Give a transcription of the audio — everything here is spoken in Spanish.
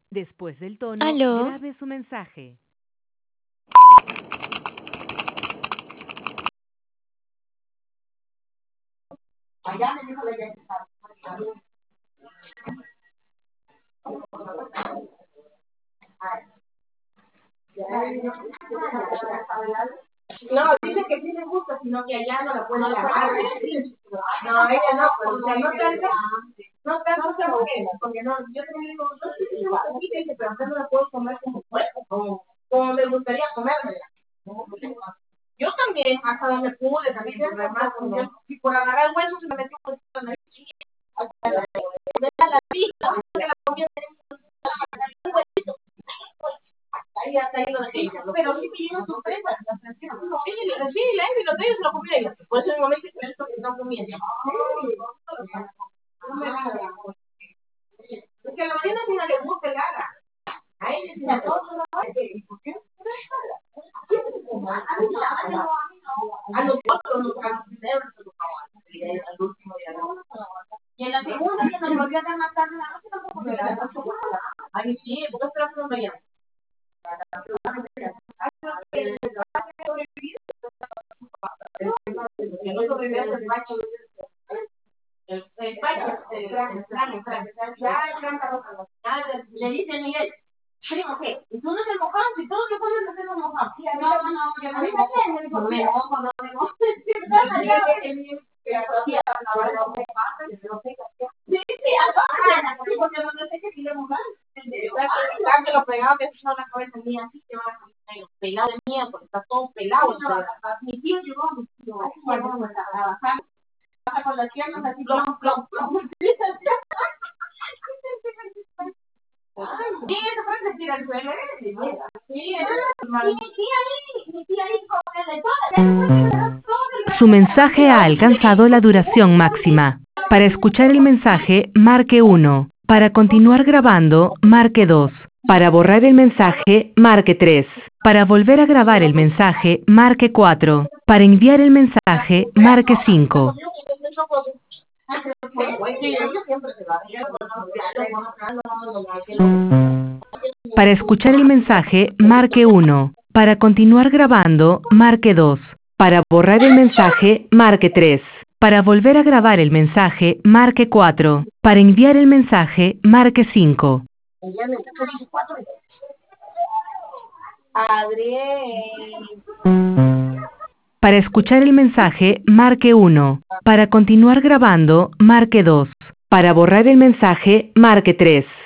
Después del tono, ¿Aló? grabe su mensaje. No, dice que sí le gusta, sino que allá no la puede agarrar. No, ella no, pero o sea, no tanto porque no, yo también digo, no sé si es poquito, dice, pero acá no la puedo comer como cuerpo, como me gustaría comérmela. Yo también, hasta donde pude, también, además, y por agarrar el hueso se me metió un poquito en la nariz. La vista, la comida un huesito. Ahí hasta ahí lo dejé. Pero sí me llega sorpresa. Sí, la Amy lo trae y se lo comí ella. Por eso en el momento que esto que no comía. Porque a la mañana sí no le gusta el agra. A él sí a todos los ¿por qué? A nosotros, a los primeros, al último día. Y en la segunda que nos volvió a dar más tarde en la noche tampoco me la da. Ay, sí, porque esperas que no me llame. Le dice a Miguel, primo, ¿qué? ¿Y tú no te mojas? Si todos los hombres nos hemos mojado. No, yo no me mojo. No me mojo, no me mojo. Sí, porque no sé qué quiere mojar. Que lo pegado que es una cabeza mía así que va pelado de mía porque está todo pelado. Mi tío llegó, a bajar con las piernas así, plom, plom, plom. Sí, eso fue decir al suelo. Sí, mi tía ahí con Su mensaje ha alcanzado la duración máxima. Para escuchar el mensaje, marque 1. Para continuar grabando, marque 2. Para borrar el mensaje, marque 3. Para volver a grabar el mensaje, marque 4. Para enviar el mensaje, marque 5. Para escuchar el mensaje, marque 1. Para continuar grabando, marque 2. Para borrar el mensaje, marque 3. Para volver a grabar el mensaje, marque 4. Para enviar el mensaje, marque 5. Para escuchar el mensaje, marque 1. Para continuar grabando, marque 2. Para borrar el mensaje, marque 3.